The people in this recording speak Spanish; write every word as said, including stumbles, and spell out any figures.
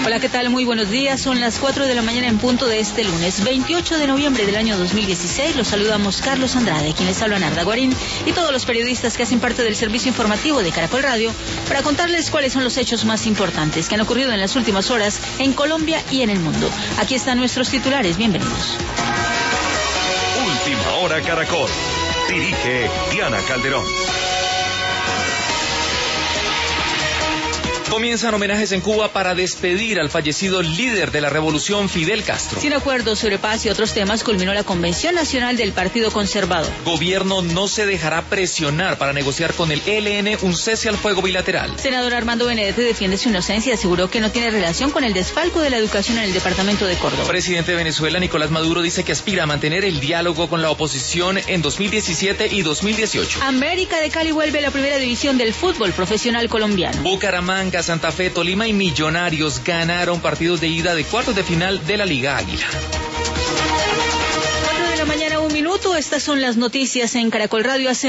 Hola, ¿qué tal? Muy buenos días. Son las cuatro de la mañana en punto de este lunes, veintiocho de noviembre del año dos mil dieciséis. Los saludamos Carlos Andrade, quien les habla Narda Guarín, y todos los periodistas que hacen parte del servicio informativo de Caracol Radio para contarles cuáles son los hechos más importantes que han ocurrido en las últimas horas en Colombia y en el mundo. Aquí están nuestros titulares. Bienvenidos. Última Hora Caracol. Dirige Diana Calderón. Comienzan homenajes en Cuba para despedir al fallecido líder de la revolución, Fidel Castro. Sin acuerdo sobre paz y otros temas, culminó la Convención Nacional del Partido Conservador. Gobierno no se dejará presionar para negociar con el E L N un cese al fuego bilateral. Senador Armando Benedetti defiende su inocencia y aseguró que no tiene relación con el desfalco de la educación en el departamento de Córdoba. Presidente de Venezuela, Nicolás Maduro, dice que aspira a mantener el diálogo con la oposición en dos mil diecisiete y dos mil dieciocho. América de Cali vuelve a la primera división del fútbol profesional colombiano. Bucaramanga, Santa Fe, Tolima y Millonarios ganaron partidos de ida de cuartos de final de la Liga Águila. cuatro de la mañana, un minuto. Estas son las noticias en Caracol Radio. Hace